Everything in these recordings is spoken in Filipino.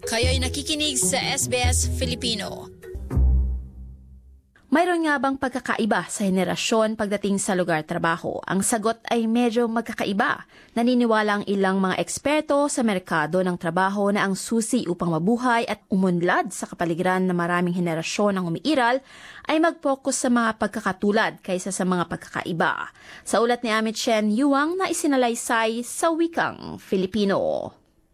Kayo'y nakikinig sa SBS Filipino. Mayroon nga bang pagkakaiba sa henerasyon pagdating sa lugar trabaho? Ang sagot ay medyo magkakaiba. Naniniwala ang ilang mga eksperto sa merkado ng trabaho na ang susi upang mabuhay at umunlad sa kapaligiran na maraming henerasyon ang umiiral ay mag-focus sa mga pagkakatulad kaysa sa mga pagkakaiba. Sa ulat ni Amit Shen Yuang na isinalaysay sa wikang Filipino.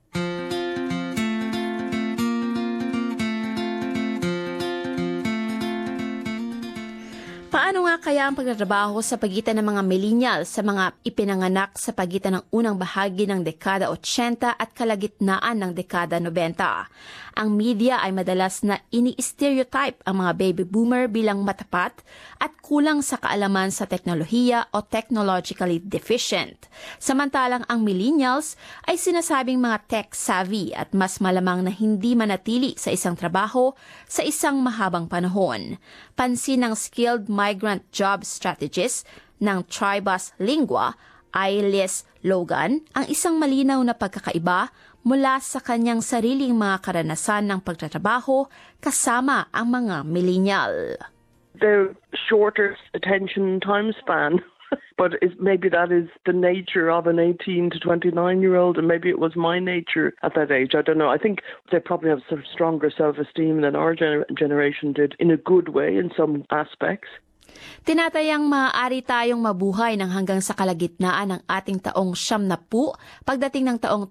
Paano nga kaya ang pagtatrabaho sa pagitan ng mga millennials sa mga ipinanganak sa pagitan ng unang bahagi ng dekada 80 at kalagitnaan ng dekada 90? Ang media ay madalas na ini-stereotype ang mga baby boomer bilang matapat at kulang sa kaalaman sa teknolohiya o technologically deficient. Samantalang ang millennials ay sinasabing mga tech-savvy at mas malamang na hindi manatili sa isang trabaho sa isang mahabang panahon. Pansin ng skilled migrant job strategist ng Tribus Lingua, Ailis Logan, ang isang malinaw na pagkakaiba mula sa kanyang sariling mga karanasan ng pagtatrabaho kasama ang mga millennial. The shorter attention time span, but maybe that is the nature of an 18 to 29-year-old, and maybe it was my nature at that age. I don't know. I think they probably have sort of stronger self-esteem than our generation did in a good way in some aspects. Tinatayang maaari tayong mabuhay ng hanggang sa kalagitnaan ng ating taong 70 pagdating ng taong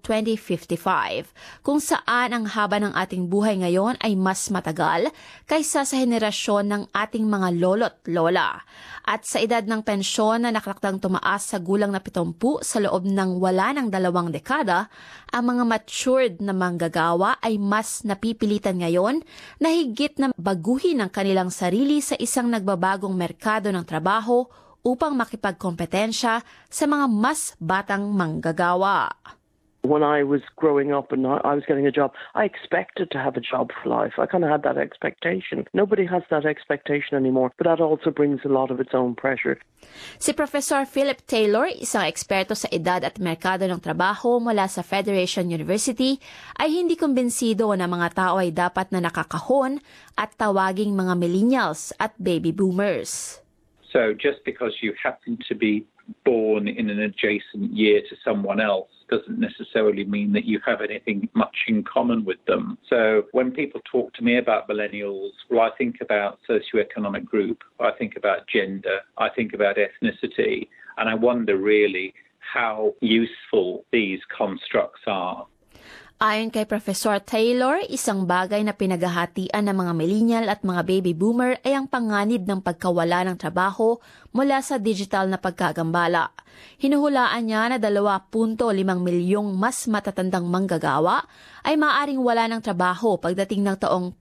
2055, kung saan ang haba ng ating buhay ngayon ay mas matagal kaysa sa henerasyon ng ating mga lolo't lola. At sa edad ng pensyon na nakaraktang tumaas sa gulang na 70 sa loob ng wala ng 2 dekada, ang mga matured na manggagawa ay mas napipilitan ngayon na higit na baguhin ang kanilang sarili sa isang nagbabagong merkado ng trabaho upang makipagkompetensya sa mga mas batang manggagawa. When I was growing up and I was getting a job, I expected to have a job for life. I kind of had that expectation. Nobody has that expectation anymore, but that also brings a lot of its own pressure. Si Professor Philip Taylor, isang eksperto sa edad at merkado ng trabaho mula sa Federation University, ay hindi kumbinsido na mga tao ay dapat na nakakahon at tawaging mga millennials at baby boomers. So just because you happen to be born in an adjacent year to someone else doesn't necessarily mean that you have anything much in common with them. So when people talk to me about millennials, well, I think about socioeconomic group, I think about gender, I think about ethnicity, and I wonder really how useful these constructs are. Ayon kay Professor Taylor, isang bagay na pinaghahatian ng mga millennial at mga baby boomer ay ang panganib ng pagkawala ng trabaho mula sa digital na pagkagambala. Hinuhulaan niya na 2.5 milyong mas matatandang manggagawa ay maaaring wala ng trabaho pagdating ng taong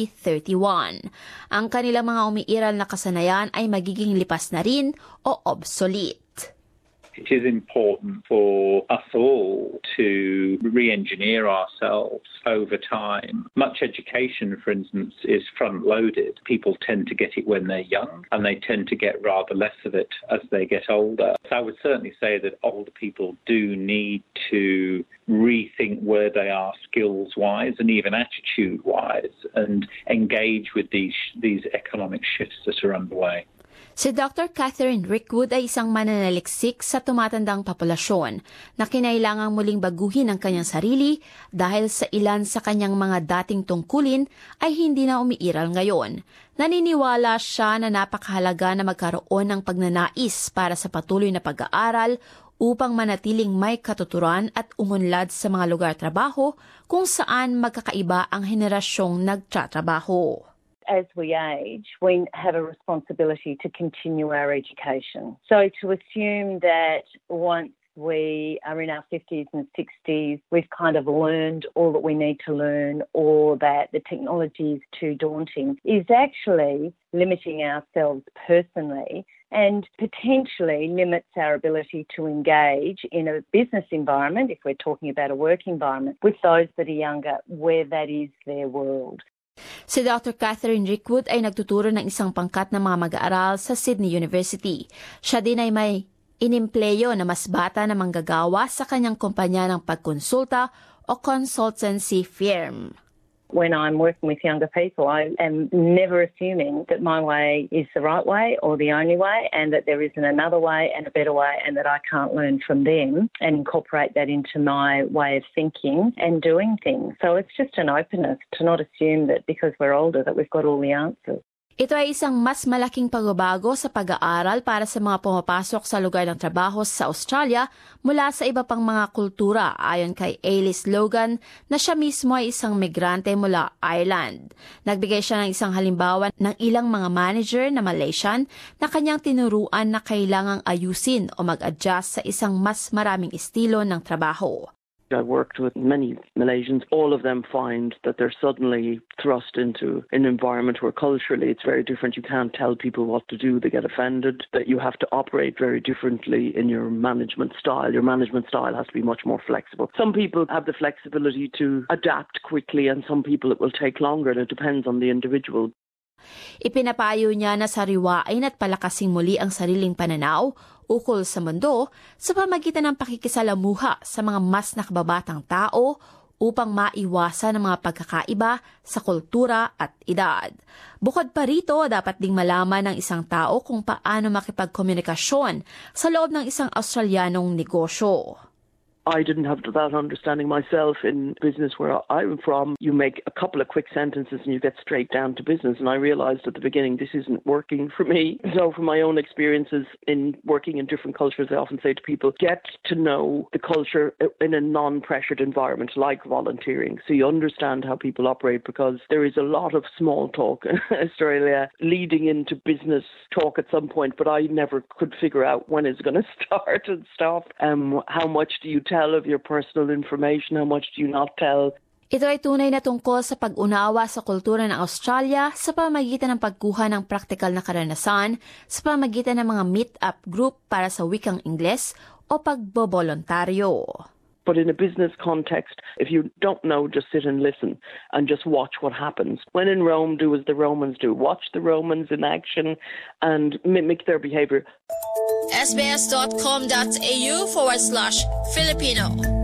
2031. Ang kanilang mga umiiral na kasanayan ay magiging lipas na rin o obsolete. It is important for us all to re-engineer ourselves over time. Much education, for instance, is front-loaded. People tend to get it when they're young, and they tend to get rather less of it as they get older. So I would certainly say that older people do need to rethink where they are skills-wise and even attitude-wise, and engage with these economic shifts that are underway. Si Dr. Catherine Rickwood ay isang mananaliksik sa tumatandang populasyon na kinailangang muling baguhin ang kanyang sarili dahil sa ilan sa kanyang mga dating tungkulin ay hindi na umiiral ngayon. Naniniwala siya na napakahalaga na magkaroon ng pagnanais para sa patuloy na pag-aaral upang manatiling may katuturan at umunlad sa mga lugar trabaho kung saan magkakaiba ang henerasyong nagtatrabaho. As we age, we have a responsibility to continue our education. So to assume that once we are in our 50s and 60s, we've kind of learned all that we need to learn, or that the technology is too daunting, is actually limiting ourselves personally and potentially limits our ability to engage in a business environment, if we're talking about a work environment, with those that are younger, where that is their world. Si Dr. Catherine Rickwood ay nagtuturo ng isang pangkat ng mga mag-aaral sa Sydney University. Siya din ay may inimpleyo na mas bata na manggagawa sa kanyang kumpanya ng pagkonsulta o consultancy firm. when I'm working with younger people, I am never assuming that my way is the right way or the only way, and that there isn't another way and a better way, and that I can't learn from them and incorporate that into my way of thinking and doing things. So it's just an openness to not assume that because we're older that we've got all the answers. Ito ay isang mas malaking pagbabago sa pag-aaral para sa mga pumapasok sa lugar ng trabaho sa Australia mula sa iba pang mga kultura, ayon kay Alice Logan na siya mismo ay isang migrante mula Ireland. Nagbigay siya ng isang halimbawa ng ilang mga manager na Malaysian na kanyang tinuruan na kailangang ayusin o mag-adjust sa isang mas maraming estilo ng trabaho. I worked with many Malaysians. All of them find that they're suddenly thrust into an environment where culturally it's very different. You can't tell people what to do. They get offended. That you have to operate very differently in your management style. Your management style has to be much more flexible. Some people have the flexibility to adapt quickly, and some people it will take longer, and it depends on the individual. Ipinapayo niya na sariwain at palakasing muli ang sariling pananaw ukol sa mundo sa pamagitan ng pakikisalamuha sa mga mas nakababatang tao upang maiwasan ang mga pagkakaiba sa kultura at edad. Bukod pa rito, dapat ding malaman ng isang tao kung paano makipagkomunikasyon sa loob ng isang Australianong negosyo. I didn't have that understanding myself in business where I'm from. You make a couple of quick sentences and you get straight down to business. And I realized at the beginning this isn't working for me. So from my own experiences in working in different cultures, I often say to people, get to know the culture in a non-pressured environment like volunteering. So you understand how people operate, because there is a lot of small talk in Australia leading into business talk at some point, but I never could figure out when it's going to start and stop. How much do you tell of your personal information? How much do you not tell? Ito ay tunay na tungkol sa pag-unawa sa kultura ng Australia sa pamagitan ng pagkuha ng praktikal na karanasan sa pamagitan ng mga meet-up group para sa wikang Ingles o pagbobolontaryo. But in a business context, if you don't know, just sit and listen and just watch what happens. When in Rome, do as the Romans do. Watch the Romans in action and mimic their behavior. sbs.com.au/Filipino